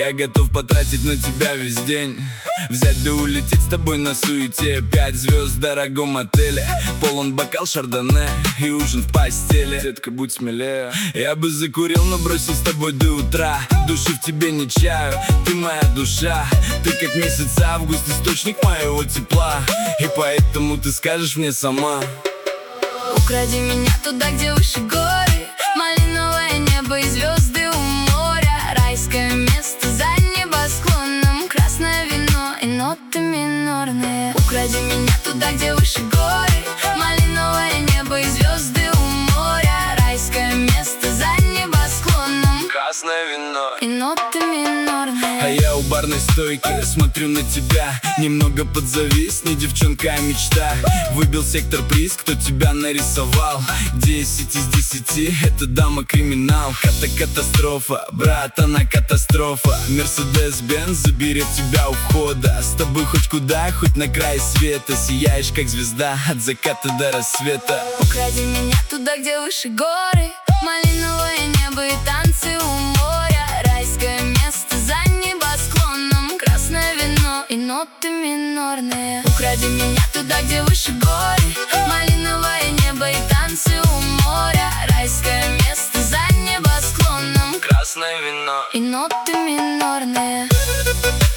Я готов потратить на тебя весь день, взять да улететь с тобой на суете. 5 звезд в дорогом отеле, полон бокал шардоне и ужин в постели. Детка, будь смелее. Я бы закурил, но бросил с тобой до утра. Души в тебе не чаю, ты моя душа. Ты как месяц август, источник моего тепла. И поэтому ты скажешь мне сама: укради меня туда, где выше горы, малиновое небо и звезды у моря. Райское место за небосклоном, красное вино и ноты минорные. Укради меня туда, где выше горы, малиновое небо и звезды у моря. Райское место за небосклоном, красное вино и ноты минорные. А я у барной стойки смотрю на тебя, немного подзавис, не девчонка, а мечта. Выбил сектор приз, кто тебя нарисовал. 10 из 10, эта дама криминал. Катастрофа, брат, она катастрофа. Мерседес-Бенз заберет тебя у входа. С тобой хоть куда, хоть на край света. Сияешь как звезда от заката до рассвета. Укради меня туда, где выше горы, малиновое небо и танцы у моря. Райское место за небосклоном, красное вино и ноты минорные. Укради меня туда, где выше горы, малиновое небо и танцы у моря. Райское место за небосклоном, красное вино и ноты минорные.